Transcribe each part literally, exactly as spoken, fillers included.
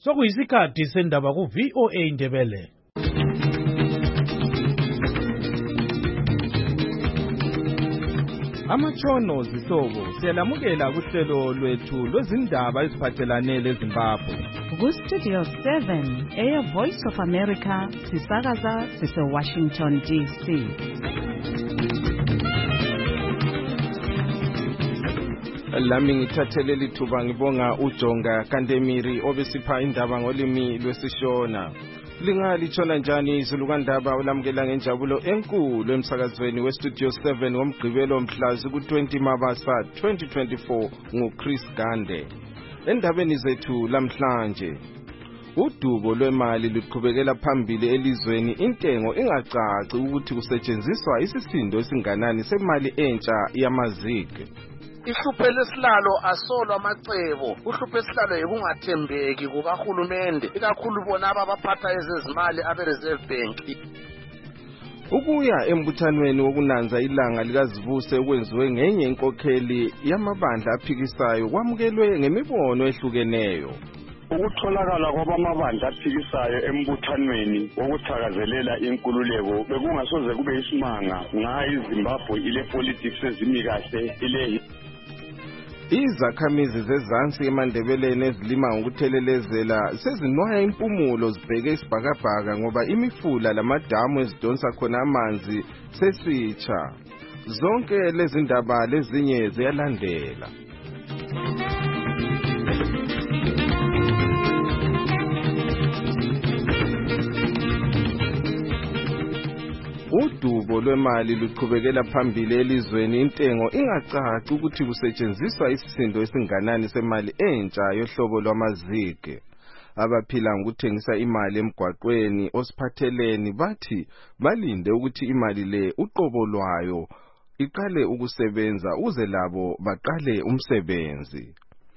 Sokuyisikhathi sendaba ku V O A Indebele. Amatshono zihlobo siyalamukela kuhlelo lwethu lwezindaba eziphathelane leZimbabwe. Ku Studio seven, Air Voice of America, sisakaza sise Washington D C. Lami ngithathele lithuba ngibonga uJonga Kandemiri obesipha indaba ngolimi lwesishona. Lingalithona njani izulukandaba ulamukela ngenjabulo enkulu emsakazweni weStudio seven ngomgqibelo mhla ku twenty Mabasa twenty twenty-four nguChris Gande. Endabeni zethu lamhlanje, udubo lwemali luqhubekela phambili elizweni, intengo ingacaci ukuthi kusetshenziswa isisindo esinganani semali entsha yamazigi. Ihluphe lesilalo asolo amacebo, uhluphe lesilalo yekungathembeki kukahulumende, ikakhulu bona abaphatha ezezimali abe-Reserve Bank. Ukuya embuthanweni wokunanza ilanga likazivuse okwenziwe ngenye inkokheli yamabandla aphikisayo kwamukelwe ngemibono ehlukeneyo. Ukutholakala kwabamabandla aphikisayo embuthanweni wokuthakazelela inkululeko bekungasoze kube isimanga ngayo iZimbabwe ile politics ezimi kahle ile. Izakhamizi zezansi eMandebeleni ezilima ngokuthelelezela sezinwaya impumulo zibheke isibhakabhaka ngoba imifula lamadamu ezidonsa khona amanzi sesitsha. Zonke lezi ndaba lezinye ziyalandela. Udubo lwemali luqhubekela phambili elizweni, intengo ingacaci ukuthi kusetshenziswa isisindo esinganani semali entsha yohlobo lwamazigi. Abaphila ngokuthengisa imali emgwaqweni osiphatheleni bathi balinde ukuthi imali le uqobo lwayo iqale ukusebenza uze labo baqale umsebenzi.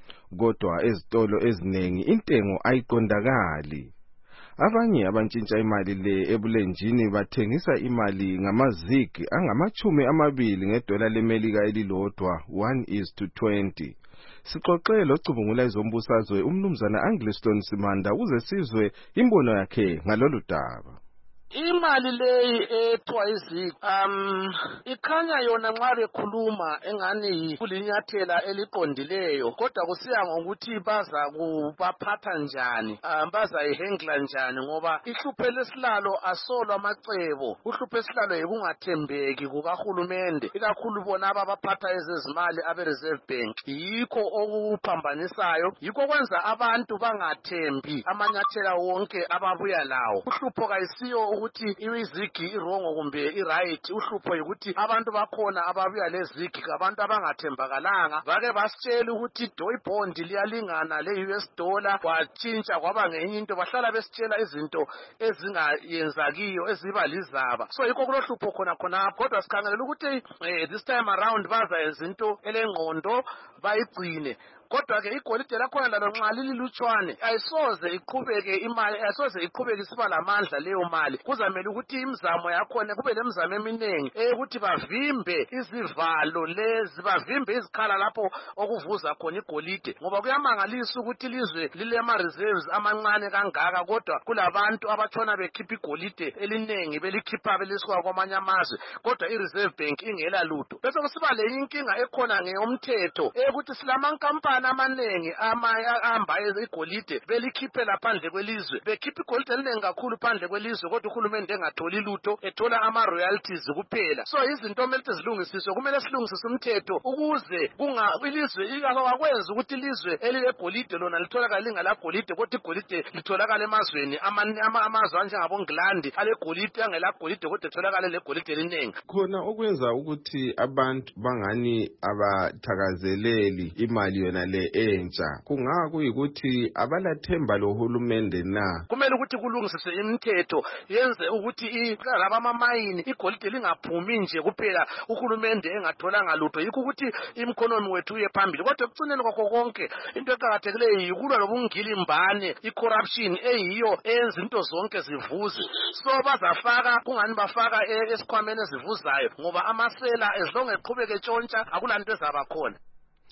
Kodwa ezitolo eziningi intengo ayiqondakali. Abanye abantshintsha imali le ebulenjini bathengisa imali ngamazigi angamachumi amabili ngedola leMelika elilodwa one is to twenty. Sixoxele ocubungula izombusazwe umnumzana Angliston Simanda uze sizwe imbono yakhe ngalolu daba. Imali leyi ethiwa izigi um ikhanya yona nxa bekhuluma engani kulinyathela eliqondileyo, kodwa kusiya ngokuthi baza kubaphatha njani, um baza ihandla njani, ngoba ihluphe lesilalo asolo amacebo. Uhluphe lesilalo yekungathembeki kukahulumende, ikakhulu bona abaphatha ezezimali abe-Reserve Bank. Yikho okuphambanisayo, yikho kwenza abantu bangathembi amanyathela wonke ababuya lawo. Uhlupho kayisiyo ukuthi izigi irongo kumbe iright, uhlupho ukuthi abantu bakhona ababuya lezigi abantu abangathembakalanga, bake basitshela ukuthi doy bond liyalingana le-U S dollar, kwatshintsha kwaba ngenye into, bahlala besitshela izinto ezingayenzakiyo eziba lizaba. So yikho kulohlupho khona khona, kodwa sikhangelela ukuthi eh, this time around bazayenza into elengqondo bayigcine. Kodwa ke igolide lakhona lalo nxa lililutshwane ayisoze iqhubeke imali, ayisoze iqhubeke isiba lamandla leyo mali. Kuzamele ukuthi imizamo yakhona kube lemizamo eminengi ukuthi bavimbe izivalo lezi, bavimbe izikhala lapho okuvuza khona igolide, ngoba kuyamangalisa ukuthi ilizwe lilema reserves amancane kangaka, kodwa kulabantu abatshona bekhipha igolide elinengi belikhipha beliswa kwamanye amazwe, kodwa iReserve Bank ingela lutho. Bese kusiba le inkinga ekhona ngeyomthetho ukuthi silamankampani amanengi ahamba igolide belikhiphe laphandle kwelizwe, bekhipha igolide elinengi kakhulu phandle kwelizwe, kodwa uhulumende engatholi lutho, ethola ama royalties kuphela. So izinto kumele zilungisiswe, kumele silungisise umthetho ukuze kunga ilizwe ikakwenza ukuthi ilizwe elilegolide lona litholakala lingala golide, kodwa igolide litholakala emazweni amazwe njengabo England alegolide angela golide kodwa etholakala legolide elinengi. Khona okwenza ukuthi abantu bangani abathakazeleli imali yona le entsha, kungaka kuyikuthi abalathemba lohulumende na. Kumele ukuthi kulungisise imithetho yenze ukuthi laba amamayini igolide lingaphumi nje kuphela uhulumende engatholanga lutho. Yikho ukuthi imkhonomi wethu uye phambili, kodwa ekucineni kwakho konke into eqhakathekileyo yikulwa lobungilimbane, icorruption eyiyo eyenza into zonke zivuze. So bazafaka kungani bafaka esikhwameni ezivuzayo, ngoba amasela ezilonge eqhubeke tshontsha akulanto ezaba khona.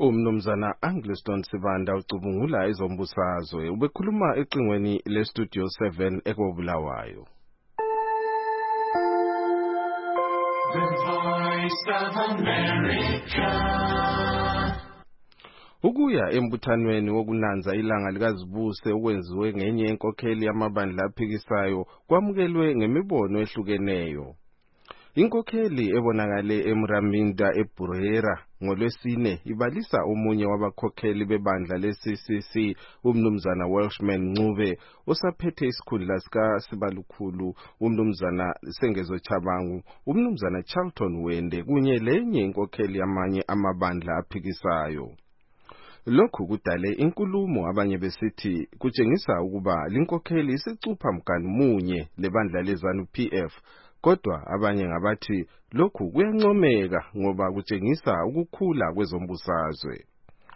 Umnumzana Angliston Sibanda ucubungula izombusazwe ubekhuluma ecingweni le Studio seven ekobulawayo. The Voice of America. Ukuya embuthanweni wokunanza ilanga likazibuse okwenziwe ngenye enkokheli yamabandla aphikisayo kwamukelwe ngemibono ehlukeneyo. Inkokheli ebonakale eMraminda eBurera ngolwesine ibalisa omunye wabakhokheli bebandla le-C C C umnumzana Welshman Ncube osaphethe isikhundla sika Sibalukhulu umnumzana Sengezo Chabangu umnumzana Charlton Wende kunye lenye inkokheli yamanye amabandla aphikisayo. Lokhu kudale inkulumo abanye besithi kutshengisa ukuba linkokheli isicupha mgani munye lebandla leZANU P F. Kodwa abanye ngabathi lokhu kuyancomeka ngoba kutshengisa ukukhula kwezombusazwe.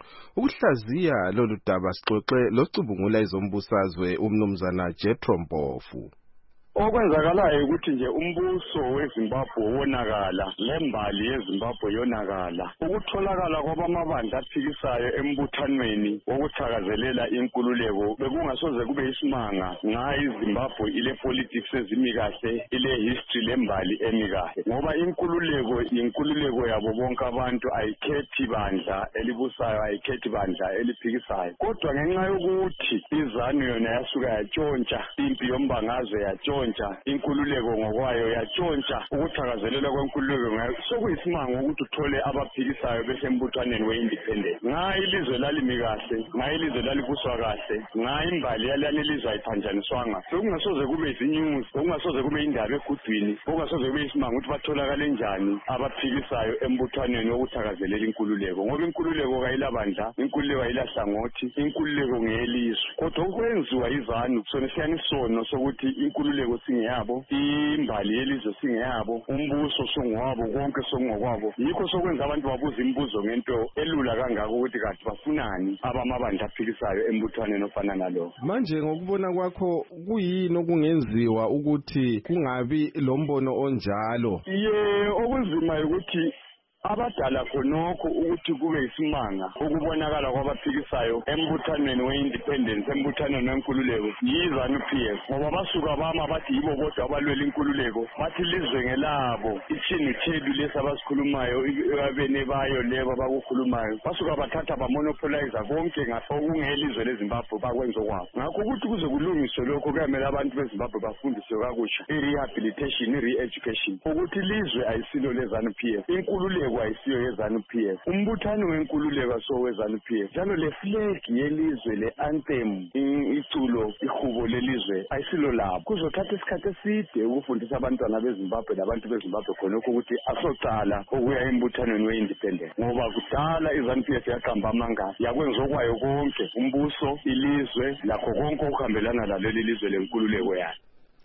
Ukuhlaziya lolu daba sixoxe locubungula izombusazwe umnumzana Jethro Mpofu. Okwenzakalayo ukuthi nje umbuso weZimbabwe wonakala lembali yeZimbabwe yonakala ukutholakala kwabamabandla aphikisayo embuthanweni wokuthakazelela inkululeko bekungasoze kube isimanga nxa iZimbabwe ile politics ezimi kahle ile history lembali emi kahle ngoba inkululeko inkululeko yabo bonke abantu ayikhethi bandla elibusayo ayikhethi bandla eliphikisayo kodwa ngenxa yokuthi iZANU yona yasuka yatshontsha impi yombangazwe yatshontsha inkululeko ngokwayo yatshontsha ukuthakazelela kwenkululeko ngayo sokuyisimanga ukuthi uthole abaphikisayo besembuthaneni we-independent nxa ilizwe lalimi kahle nxa ilizwe lalibuswa kahle nxa imbali yalani ilizwe ayiphanjaniswanga sokungasoze kube izinyuzi sokungasoze kube indaba egudwini sokungasoze kube isimanga ukuthi batholakale njani abaphikisayo embuthaneni wokuthakazelela inkululeko ngoba inkululeko kayilabandla inkululeko ayilahlangothi inkululeko ngeyelizwe kodwa okwenziwa iZANU sona siyanisono sokuthi inkululeko singeyabo imbali yelizwe singeyabo umbuso songwabo konke songokwabo yikho sokwenza abantu babuza imibuzo ngento elula kangaka ukuthi kathi bafunani abamabandla aphikisayo embuthaneni ofana nalo. Manje ngokubona kwakho kuyini okungenziwa ukuthi kungabi lombono onjalo? Ye okunzima ukuthi abadala khonokho ukuthi kube isimanga ukubonakala kwabaphikisayo embuthanweni we-independence embuthanweni wenkululeko yiZANU P F ngoba basuka bama bathi yibo bodwa abalwela inkululeko bathi lizwe ngelabo ichinu chelu lesi abasikhulumayo abene bayo lebo abakukhulumayo basuka bathatha bamonopolize konke okungelizwe leZimbabwe bakwenza kwabo ngakho ukuthi kuze kulungiswe lokho kuyamele abantu beZimbabwe bafundiswe kakusha i-rehabilitation i-re-education ukuthi lizwe ayisilo leZANU P F inkululeko ayisiyo yeZANU P F umbuthano wenkululeko so weZANU P F njalo le flag yelizwe le anthem iculo ihubo lelizwe ayisilo lapho kuzothatha isikhathi eside ukufundisa abantwana beZimbabwe nabantu beZimbabwe khonokho ukuthi asocala ukuya embuthanweni we-independent ngoba kudala iZANU P F yaqamba amanga yakwenza okwayo konke umbuso ilizwe lakho konke okuhambelana laleli lizwe lenkululeko yakhe.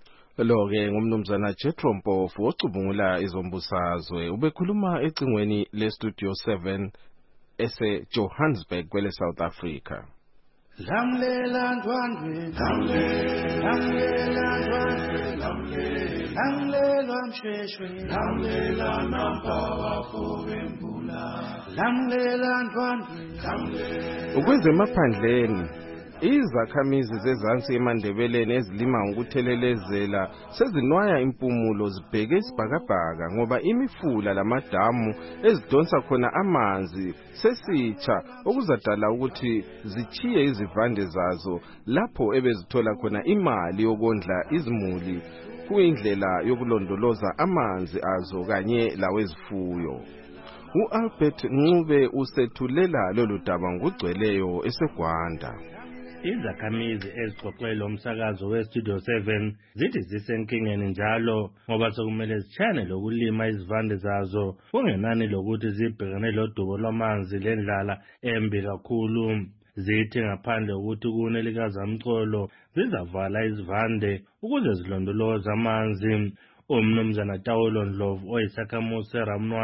Lo ke ngumnumzana Jethro Mpofu ocubungula izombusazwe ubekhuluma ecingweni le Studio seven ese Johannesburg kwele South Africa. Lamlela ndwandwe lamlela ndwandwe lamlela msheshwe lamlela nampawa fobembula lamlela ndwandwe. Ukwenza emaphandleni izakhamizi zezansi eMandebeleni ezilima ngokuthelelezela sezinwaya impumulo zibheke isibhakabhaka ngoba imifula lamadamu ezidonsa khona amanzi sesitsha okuzadala ukuthi zichiye izivande zazo lapho ebezithola khona imali yokondla izimuli kuyindlela yokulondoloza amanzi azo kanye lawezifuyo. U-Albert Ncube usethulela lolu daba ngugcweleyo eseGwanda. Izakhamizi ezixoxela umsakazo we-Studio seven zithi zisenkingeni njalo ngoba sokumele zitshane lokulima izivande zazo kungenani lokuthi zibhekane lodubo lwamanzi lendlala embi kakhulu. Zithi ngaphandle ukuthi kune likazamcolo zizavala izivande ukuze zilondoloze amanzi. Umnumzana Tawolo Ndlovu oyisakhamuzi seRamnwana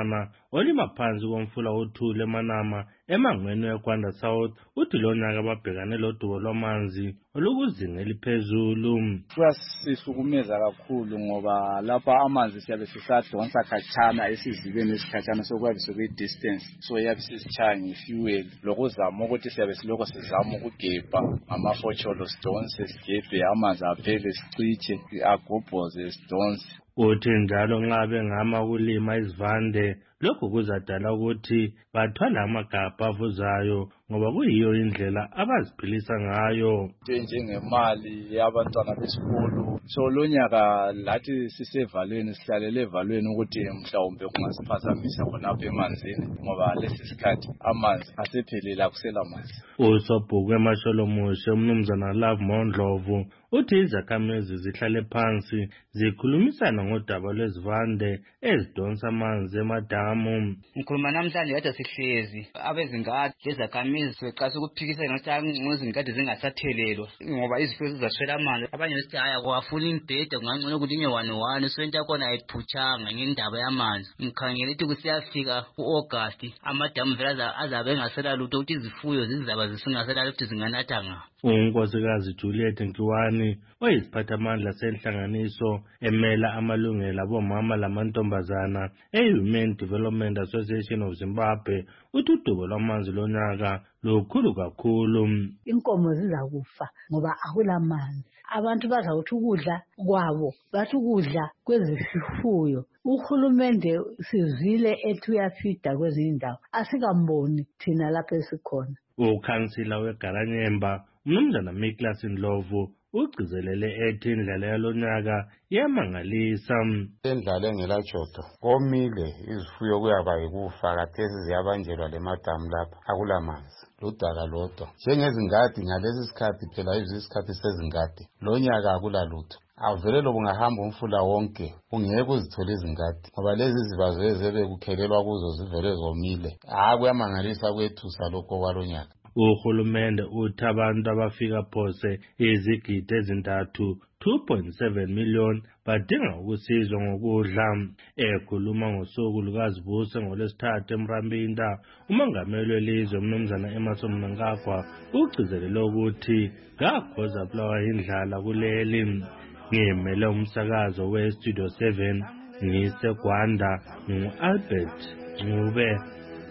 olima phansi komfula uThule eManama emangweni weGwanda South uthi lo nyaka babhekane lodubo lwamanzi olukuzinga eliphezulu. Kuyasisukumeza kakhulu ngoba lapha amanzi siyabe sisadonsa khatshana esizibeni esikhatshana sokwabe sokuyi distance so yabe sisichaya ngefuel lokuzama ukuthi siyabe siloko sizama ukugebha amafotsholo sidonse sigebhe amanzi aphele sichiche agobhoze sidonse. Uthi njalo nxa bengama ukulima izivande lokhu kuzadala ukuthi bathwala amagabha avuzayo ngoba kuyiyo indlela abaziphilisa ngayo. Njengemali yabantwana besikolo so lonyaka lathi sisevalweni sihlalele evalweni ukuthi mhlawumbe kungasiphazamisa khonapha emanzini ngoba lesi sikhathi amanzi asephelile akusela manzi. Usobhuku eMasholomushe umnumzana Love Mondlovu uthi izakhamizi zihlale phansi zikhulumisana ngodaba lwezivande ezidonsa amanzi emadamu. Ngikhuluma namhlanje kade sihlezi abezingadi lezakhamizi seqasa ukuphikisana ukuthi ngozingadi zingasathelelwa ngoba izifo zizaswela amanzi. Abanye besithi haya kwafuna imbhede kungangcono ukuthi inye one one so into yakona ayiphuthanga ngendaba yamanzi. Ngikhangela ukuthi kusiyafika ku-August amadamu vela azabe engasela lutho ukuthi izifuyo zizaba zisingasela lutho zinganatha nga. uNkosikazi Juliet Nkiwani oyisiphathamandla senhlanganiso emela amalungelo abomama lamantombazana e-Women Development Association of Zimbabwe uthi udubo lwamanzi lonyaka lukhulu kakhulu. Inkomo zizakufa ngoba akulamanzi. Abantu bazawuthi ukudla kwabo bathi ukudla kwezifuyo. Uhulumende sizile ethi uyafida kwezinye indawo asikamboni thina lapha esikhona. Ukhansila weGaranyemba umnumzana Miklas Ndlovu ugcizelele ethi indlela yalonyaka yamangalisa. Indlela engelajodo komile izifuyo kuyaba yikufa kathesi ziyabanjelwa lemadamu lapha akulamanzi ludaka lodwa njengezingadi ngalesi sikhathi phela izisikhathi sezingadi lo nyaka akulalutho. Avele lo bungahamba umfula wonke ungeke uzithola izingadi ngoba lezi zibazo ezebe kukhelelwa kuzo zivele zomile. Ah kuyamangalisa kwethusa lokho kwalonyaka. Uhulumende uthi abantu abafika phose izigidi ezintathu two point seven million badinga ukusizwa ngokudla. Ekhuluma ngosuku lukaZibuse ngolwesithathu eMrambinda umongameli welizwe umnumzana Emmerson Mnangagwa ugcizelele ukuthi ngakhoza bulawa indlala kuleli. Ngimele umsakazo we-Studio seven ngiseGwanda ngu-Albert Ncube.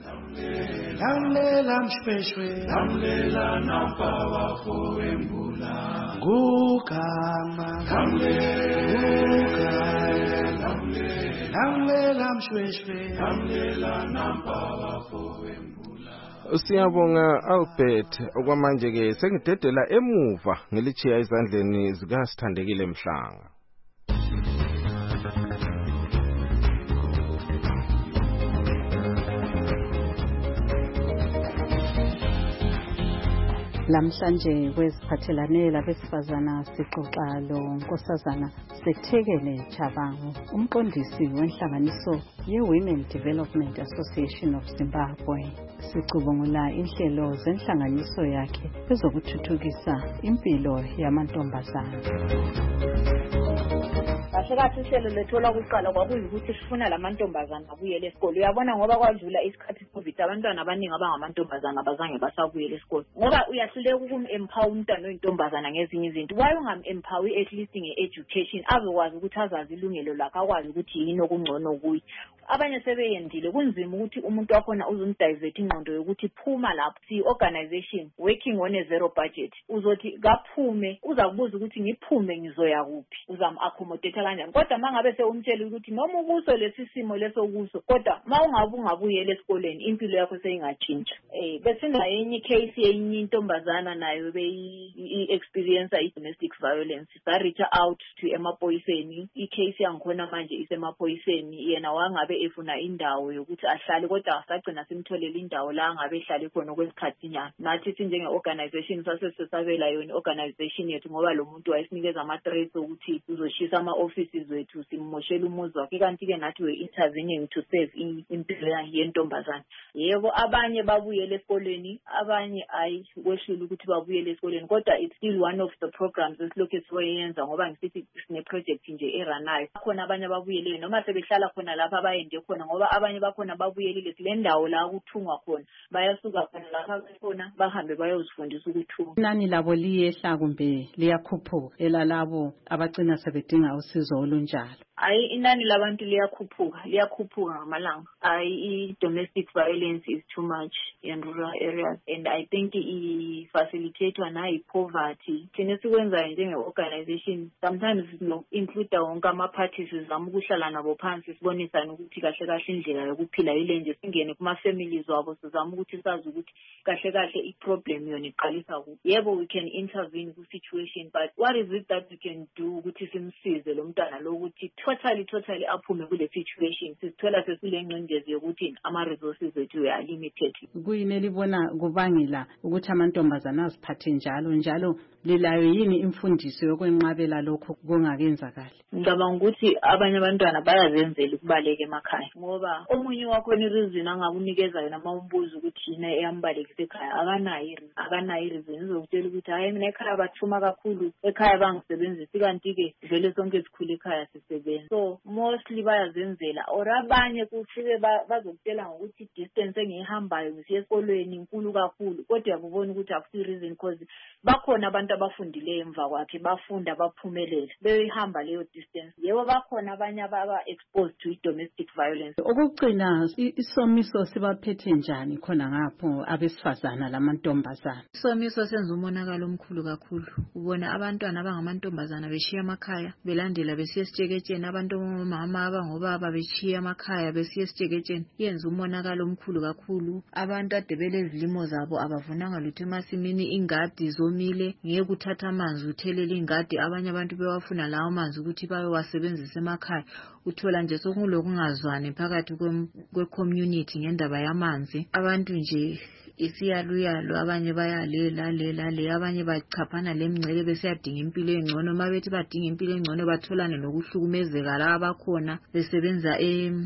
Lamlela mshweshwe lamlela nampawa foembula ngugama lamlela lamlela mshweshwe lamlela nampawa foembula. Siyabonga Albert. Okwamanje ke sengidedela emuva ngilichiya izandleni zikaSithandekile Mhlanga. Lamhlanje kweziphathelane labesifazana sixoxa lo Nkosazana Sethekele Chabangu, umqondisi wenhlanganiso ye-Women Development Association of Zimbabwe. Sicubungula inhlelo zenhlanganiso yakhe ezokuthuthukisa impilo yamantombazana. Kahle ihlelo lethola kuqala kwakuyikuthi sifuna lamantombazana abuyele esikole. Uyabona ngoba kwadlula isikhathi COVID abantwana abaningi abangamantombazana abazange basabuyele esikole. Ngoba uyahluleka ukum-empower umntwana oyintombazana ngezinye izinto. Why ungam-empower at least nge-education azokwazi ukuthi azazi ilungelo lakhe akwazi ukuthi yini okungcono kuye. Abanye sebeyendile kunzima ukuthi umuntu wakhona uzumdivert ingqondo yokuthi phuma lapho si organization working on a zero budget. Uzothi kaphume uzakubuza ukuthi ngiphume ngizoya kuphi. Uzam accommodate kanjani. Kodwa mangabe seumtshela ukuthi noma ukuso lesi simo leso kuso kodwa mawungabe ungabuyela esikoleni impilo yakho seyingatshintsha. Eh bese enye case yenye intombazana nayo beyi experience i-domestic violence. Sa reach out to emaphoyiseni. I-case yangikhona manje isemaphoyiseni yena wangabe efuna indawo yokuthi ahlale kodwa asagcina simtholela indawo la ngabe ehlale khona okwesikhathi nyana. Nathi sinjenge organization sasesisabela yona organization yethu ngoba lo muntu wayesinikeza ama threats ukuthi uzoshisa ama offices wethu simmoshela umuzi wakhe kanti ke nathi we intervening to save impilo yentombazana. Yebo abanye babuyele esikoleni abanye ayi kwehlula ukuthi babuyele esikoleni kodwa it's still one of the programs esilokhu siyenza ngoba ngisithi sine project nje eranayo khona abanye babuyele noma sebehlala khona lapha bayende khona ngoba abanye bakhona babuyelile kule ndawo la kuthungwa khona bayasuka khona lapha khona bahambe bayozifundisa ukuthunga. Inani labo liyehla kumbe liyakhuphuka elalabo abagcina sebedinga usizo olunjalo? Ayi inani labantu liyakhuphuka liyakhuphuka ngamalanga. Ayi domestic violence is too much in rural areas and I think i facilitatewa na i poverty. Thina sikwenza njenge organization sometimes no include wonke ama parties sizama ukuhlala nabo phansi sibonisana ukuthi kahle kahle indlela yokuphila ile nje singene kuma families wabo sizama ukuthi sazi ukuthi kahle kahle i problem yona iqalisa kuphi. Yebo we can intervene ku situation but what is it that we can do ukuthi simsize lo mntwana lo ukuthi totally totally aphume kule situation sithola sesile ngcindezi yokuthi ama resources ethu are limited. Kuyini libona kubangela ukuthi amantombazana aziphathe njalo njalo lilayo yini imfundiso yokwenqabela lokho kungakenzakala? Ngicabanga ukuthi abanye abantwana bayazenzela ukubaleka emakhaya ngoba omunye wakho ni reason angakunikeza yona mawumbuza ukuthi yina eyambalekisa ekhaya akanayo ireason akanayo ireason uzokutshela ukuthi hayi mina ekhaya bathuma kakhulu ekhaya bangisebenzisa kanti ke vele sonke sikhule ekhaya sisebenza. So mostly bayazenzela or abanye kufike bazokutshela ngokuthi distance engihambayo ngisiya esikolweni inkulu kakhulu kodwa yakubona ukuthi akusi reason because bakhona abantu abafundileyo emva kwakhe bafunda baphumelele beyihamba leyo distance. Yebo bakhona abanye ababa exposed to domestic violence. Okugcina isomiso sibaphethe njani khona ngapho abesifazana lamantombazana? Isomiso senza umonakalo omkhulu kakhulu. Ubona abantwana abangamantombazana beshiya emakhaya belandela besiya esitsheketsheni abantu omama abangobaba beshiya emakhaya besiya esitsheketsheni yenza umonakalo omkhulu kakhulu. Abantu ade belezilimo zabo abavunanga lutho emasimini ingadi zomile ngeke uthatha amanzi uthelele ingadi abanye abantu bewafuna lawo manzi ukuthi bayowasebenzisa emakhaya. Uthola nje sokulokungazwani phakathi kwe community ngendaba yamanzi. Abantu nje isiyaluyalo abanye bayalela lela le abanye bachaphana lemngcele besiyadinga impilo engcono mabethi badinga impilo engcono batholane nokuhlukumezeka la abakhona besebenza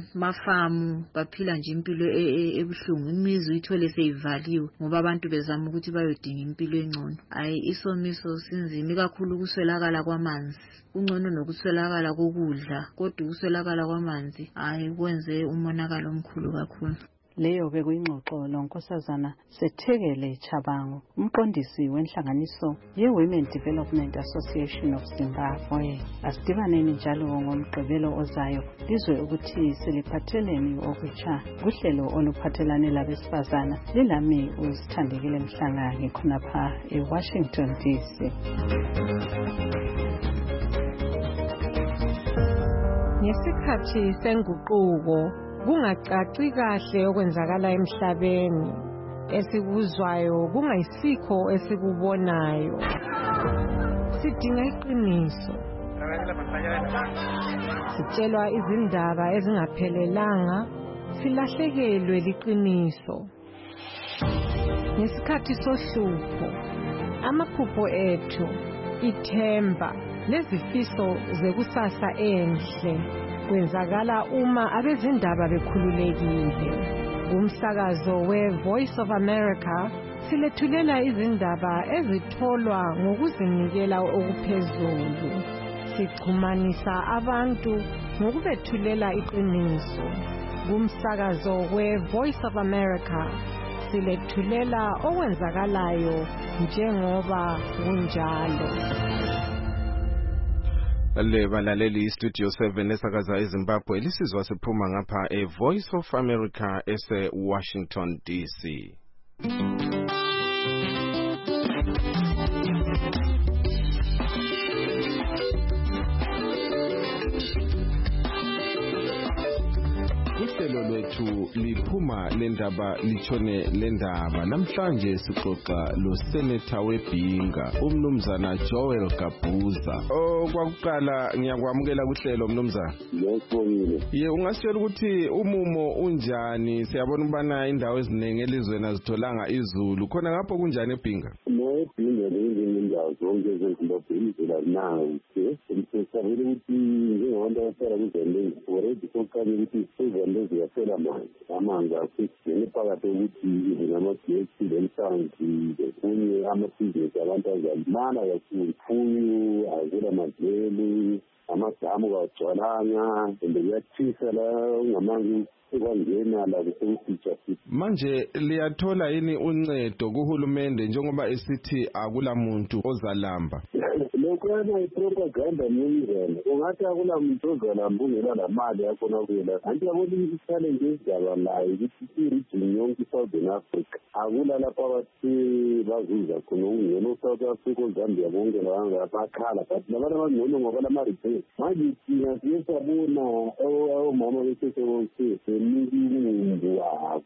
emafamu baphila nje impilo ebuhlungu imizi uyithole seyivaliwe ngoba abantu bezama ukuthi bayodinga impilo engcono. Ayi isomiso sinzima kakhulu kuswelakala kwamanzi ungcono nokuswelakala kokudla kodwa ukuswelakala kwamanzi ayi kwenze umonakalo omkhulu kakhulu. Leyo bekuyingxoxo lonkosazana Sethekele Chabango umqondisi wenhlanganiso ye-Women Development Association of Zimbabwe. Asidibaneni njalo ngomgqibelo ozayo lizwe ukuthi siliphatheleni okutsha kuhlelo oluphathelane labesifazana lilami uzithandekile Mhlanga ngikhonapha eWashington D C. Ngesikhathi senguquko kungacaci kahle okwenzakala emhlabeni esikuzwayo kungayisikho esikubonayo sidinga iqiniso sitshelwa izindaba ezingaphelelanga silahlekelwe liqiniso ngesikhathi sohlupho amaphupho ethu ithemba lezifiso zekusasa enhle kwenzakala uma abezindaba bekhululekile. Umsakazo we-Voice of America silethulela izindaba ezitholwa ngokuzinikela okuphezulu. Sixhumanisa abantu ngokubethulela iqiniso. Umsakazo we-Voice of America silethulela okwenzakalayo njengoba kunjalo. Le balaleli Studio seven esakaza eZimbabwe lisizwa siphuma ngapha e Voice of America ese Washington D C. Uhlelo lwethu liphuma lendaba lichone lendaba namhlanje sixoxa lo senator weBhinga umnumzana Joel Gabuza. Oh kwakuqala ngiyakwamukela kuhlelo mnumzana. Ngiyabonga. Ye ungasitshela ukuthi umumo unjani siyabona ubana indawo ezinenge elizweni azitholanga izulu khona ngapho kunjani eBhinga? NoBhinga lengindawo zonke ezimbabwe izela nawo ke umsesabele ukuthi njengabantu abasala kuzendeni already sokuqala ukuthi izendezi yaphela manje amanzi akusini phakathi ukuthi izinamagesi lemhlanzi kunye amabhizinisi abantu azalimala kakhulu fuyo azela madlelo amadamu kawagcwalanga and kuyathisa la ngamanzi ekwangena la kusefeature city. Manje liyathola yini uncedo kuhulumende njengoba esithi akula muntu ozalamba? Lokwana ipropaganda nyingene ungathi akula muntu ozalamba ungela la mali yakhona kuyela anti yabona i-challenge ezidaba layo ukuthi i-region yonke i-Southern Africa akula lapha abathi bazuza khona ungena u-South Africa oZambia bonke lawanga bakhala but labantu abangcono ngoba lama-reserve manje thina siye sabona omama besesebonke semikingumbu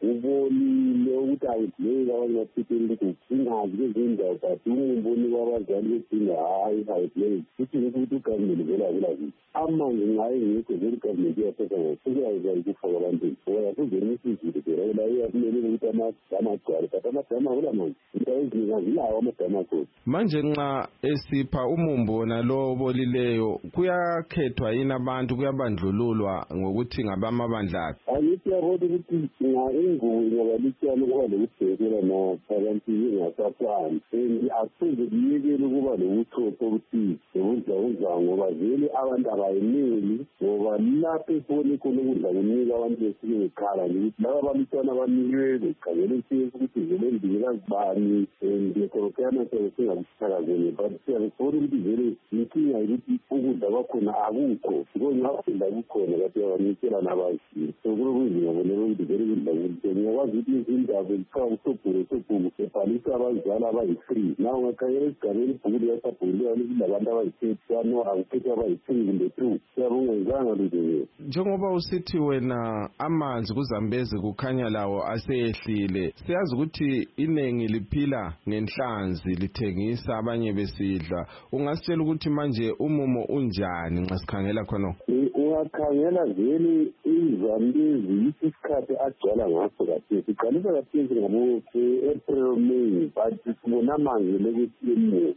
akubonile ukuthi ayidleki abanye baphithela inkukhu singazi kwezindawo but ungumboni kwabazali bedinga hayi ayidleki futhi ukuthi ugovernment vela kulazi amanzi ngaye ngikho vele ugovernment iyathetha ngokuyaza ukufaka abantu ngoba kuzeni isizulu phela la iyakumele ukuthi amadamu agcwale but amadamu akula manzi indawo eziningi azilawo amadamu akhona. Manje nxa esipha umumbo nalo bolileyo kuyakhethwa yini abantu kuyabandlululwa ngokuthi ngabamabandla akhe? Angithi yabona ukuthi nga ingubo ngoba litshana kuba lokubhekela naphakathi ingasafani and akuze kuyekele ukuba lobuchopho ukuthi ukudla ngoba vele abantu abayimeli ngoba lapho efoni khona ukudla kunika abantu besuke bekhala ukuthi laba bantwana banikelwe khangele ukuthi vele ndikela zibani ngekorokana singakuthakazeli but siyakubona ukuthi vele inkinga yokuthi ukudla kwakhona akukho ngokungakudla kukhona kati abanikela nabazi so kulokudla ngabonela ukuthi vele kudla kuhle ngiyakwazi ukuthi izindaba ezifaka usobhulu sobhulu ebhalisa abazali abayi-three naw ungakhangela esigabeni ibhuku liyasabhuliwa ukuthi labantu abayi-thirty wano akukhethi abayi-three kumbe two siyabongezanga lutho. Njengoba usithi wena amanzi kuZambezi kukhanya lawo aseyehlile siyazi ukuthi iningi liphila ngenhlanzi lithengisa abanye besidla ungasitshela ukuthi manje umumo unjani nxa sikhangela khona? Ungakhangela vele iZambezi isikhathi agcwala ngaso kathesi siqalisa kathesi ngabo April May but sibona amanzi lokuthi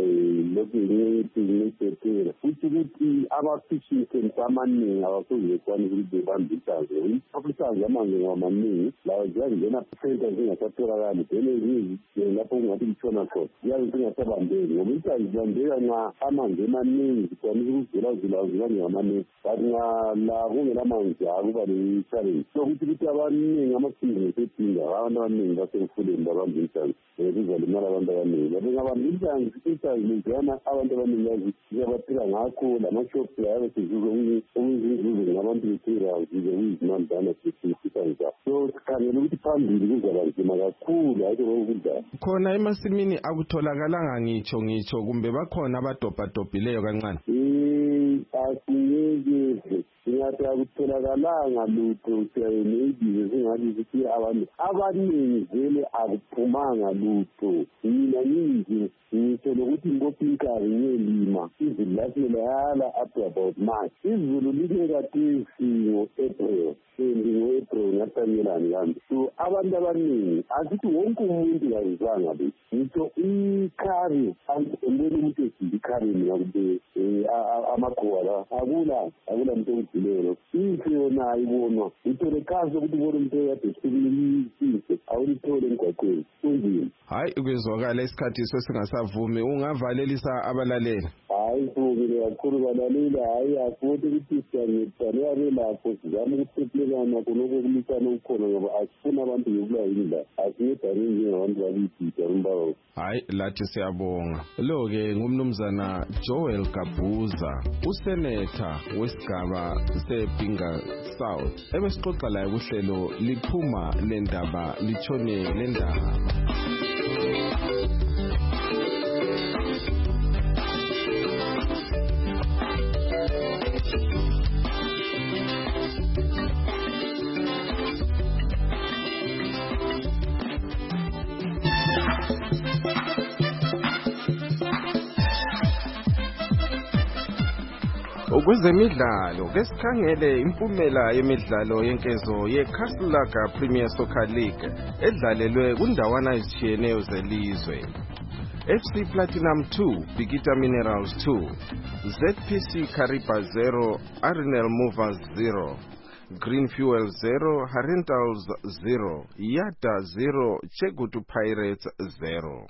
lokhu ngesetela futhi ukuthi ama-fishing camps amaningi abasozekwana ukuthi bebambisane i-officers amanzi ngamaningi lawo ziyangena center zingasatholakali then ezinye lapho kungathi kutshona khona ziyabe zingasabambeki ngoba inhlanzi zibambeka nxa amanzi emaningi zikwanisa ukuzulazula zibane ngamaningi but la kungela manzi akuba le-challenge sokuthi ukuthi abaningi amabhizinesi edinga abantu abaningi basemfuleni babamba inhlanzi kuzalimala abantu abaningi but ngabamba inhlanzi inhlanzi leziyana abantu abaningi yazi ziyabaphila ngakho lamashophu layabe sezuza okuzinzuzo ngabantu be-serials ze kuyizimandana sesifisani zabo so sikhangela ukuthi phambili kuzaba nzima kakhulu hayi kokudlala khona emasimini akutholakala ngitsho ngitsho kumbe bakhona abadobhadobhileyo kancane. um asingeke singathi akutholakalanga lutho siyayeneyibize singathi sithi abantu abaningi vele akuphumanga lutho mina nginje ngitsho lokuthi ngophinkari ngiyelima izulu lasilayala up to about March izulu line kathesi ngo-April and ngo-April ngathanyelani kambi so abantu abaningi asithi wonke umuntu kayizanga le ngitsho ikhari ambona umuntu esidla ikhari ngakube amakhowa la akula akula muntu okudilelo inhle yona ayibonwa ithole khasi ukuthi ubona umuntu eyade sibilisize awulithole emgwaqweni kunzima. Hayi kwezwakala isikhathi sesingasavumi ungavalelisa abalaleli. Hayi sibongile kakhulu balaleli hayi afuthi ukuthi siyancedisana yabe lapho sizama ukuseplekana khonoko kulisana ukukhona ngoba asifuna abantu yokula yindla asincedane njengabantu babiyibhida umbawo. Hayi lathi siyabonga lo-ke ngumnumzana Joel Gabuza usenetha wesigaba seBinga South ebesixoxa laye kuhlelo liphuma lendaba litshone lendaba. Kwezemidlalo ke sikhangele impumela yemidlalo yenkezo yeCasablanca Premier Soccer League edlalelwe kundawana ezitshiyeneyo zelizwe. F C Platinum two, Bikita Minerals two, Z P C Kariba zero, Arenal Movers zero, Green Fuel zero, Harentals zero, Yata zero, Chegutu Pirates zero.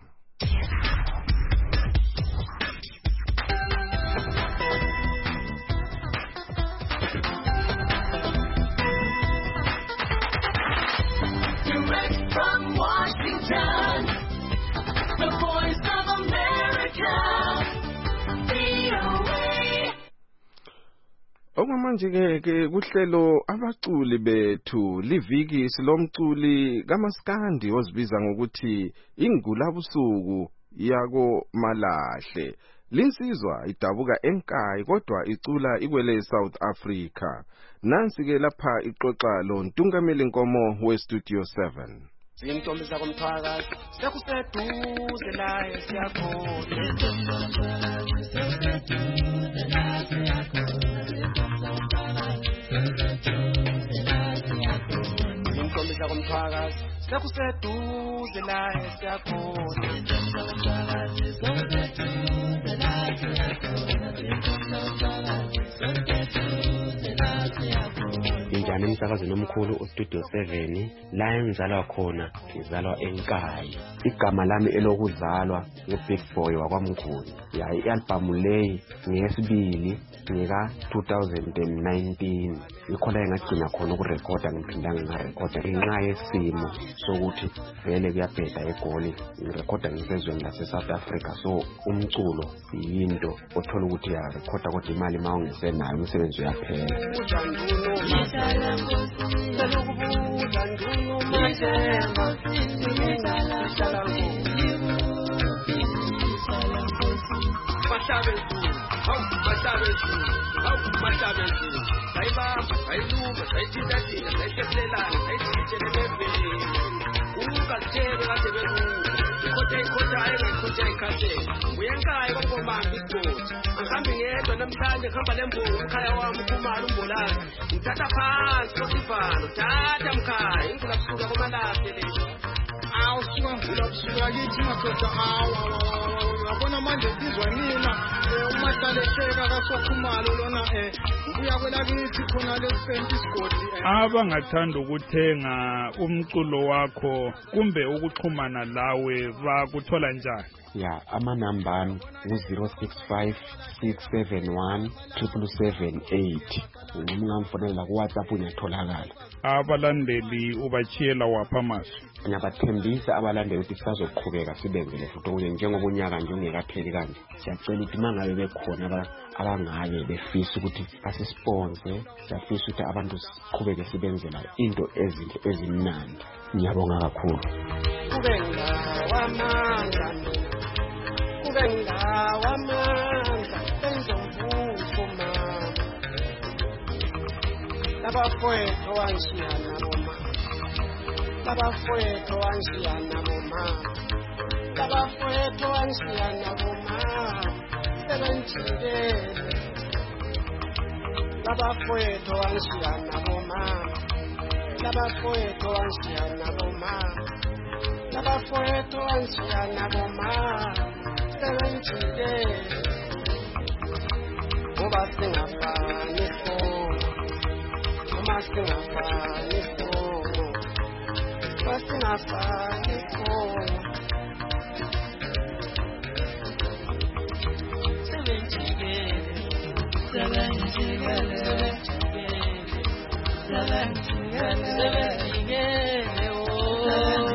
Okwamanje ke ke kuhlelo abaculi bethu liviki silomculi kaMaskandi ozibiza ngokuthi ingulabusuku yako Malahle. Linsizwa idabuka enkayi kodwa icula ikwele South Africa. Nansi ke lapha ixoxa lo Ntungameli Nkomo we Studio seven. Intombi zakomthwakazi sekuseduze la esiyakhona. Intombi zakomthwakazi sekuseduze la esiyakhona. Injani emsakazweni omkhulu uStudio seven la engizalwa khona ngizalwa enkayi. Igama lami elokuzalwa nguBig Boy wakwamkhulu. Ya i-album leyi ngiyesibili ngika two thousand nineteen. Yikho la engagcina khona ukurekhoda ngiphindanga ngarekhoda ngenxa yesimo sokuthi vele kuyabheda eGoli. Ngirekhoda ngisezweni lase South Africa, so umculo yinto othola ukuthi yarekhoda kodwa imali mawungisenayo umsebenzi uyaphela. Ngabona manje sizwa nina umahlalehleka kasokhumalo lona eh ubuya kwelakithi khona lesenti isigodi. Abangathanda ukuthenga umculo wakho kumbe ukuxhumana lawe bakuthola njani? Ya amanamba ami ngu zero six five six seven one seven seven eight. Ungamfonela ku WhatsApp uyatholakala. Abalandeli ubachiyela wapha maso. Ngiyabathembisa abalandeli ukuthi sisazoqhubeka sibenzele futhi okunye njengoba unyaka nje ungekapheli kanje. Siyacela ukuthi mangabe bekhona abangabe befisa ukuthi basisponse, siyafisa ukuthi abantu siqhubeke sibenzela into ezinhle ezimnandi. Ngiyabonga kakhulu. Kube ngawa amandla, kube ngawa amandla, enzomvumo labafowethu wanshiyana mama, labafowethu wanshiyana mama, labafowethu wanshiyana mama, sebenjikele, labafowethu wanshiyana mama, labafowethu wanshiyana mama, labafowethu wanshiyana mama, sebenjikele, ngoba singafani Masingafani fono, masingafani fono. Seven together, seven together, seven together, seven together, oh,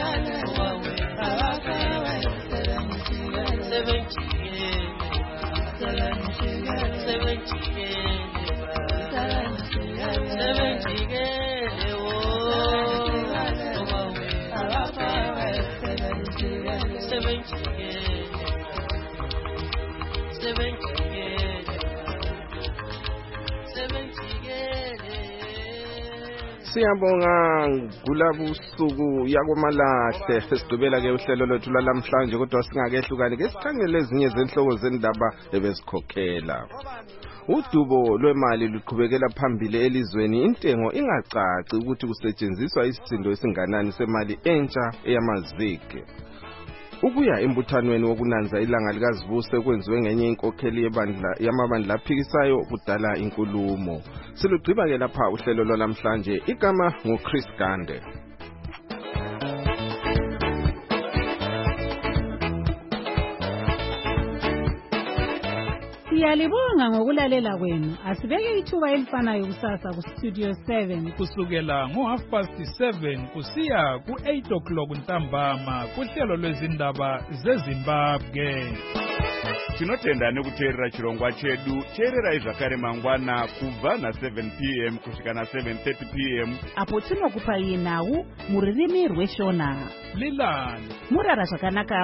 seven together, seven together, seven together. Seven together, oh, seven together, seven together, seven together. Siyabonga ngulabusuku yakoMalahle. Sidubela ke uhlelo lwethu lamhlanje kodwa singakehlukani ke sikhangele ezinye zenhloko zendaba ebesikhokhela. Udubo lwemali luqhubekela phambili elizweni, intengo ingacaci ukuthi kusetshenziswa isisindo esinganani semali entsha eyamazike. Ukuya embuthanweni wokunanza ilanga likaZibuse kwenziwe ngenye inkokheli yebandla yamabandla aphikisayo kudala inkulumo. Silugqiba ke lapha uhlelo lwalamhlanje. Igama nguChris Gande. Siyalibonga ngokulalela kwenu. Asibeke ithuba elifanayo kusasa ku Studio seven kusukela ngo half past seven kusiya ku eight o'clock ntambama kuhlelo lwezindaba zeZimbabwe. tinotenda nekuteerera chirongwa chedu. Teererai zvakare mangwana kubva na seven p m kusvika na seven thirty p m apo tinokupai nhau muririmi rweshona. Lilani murara zvakanaka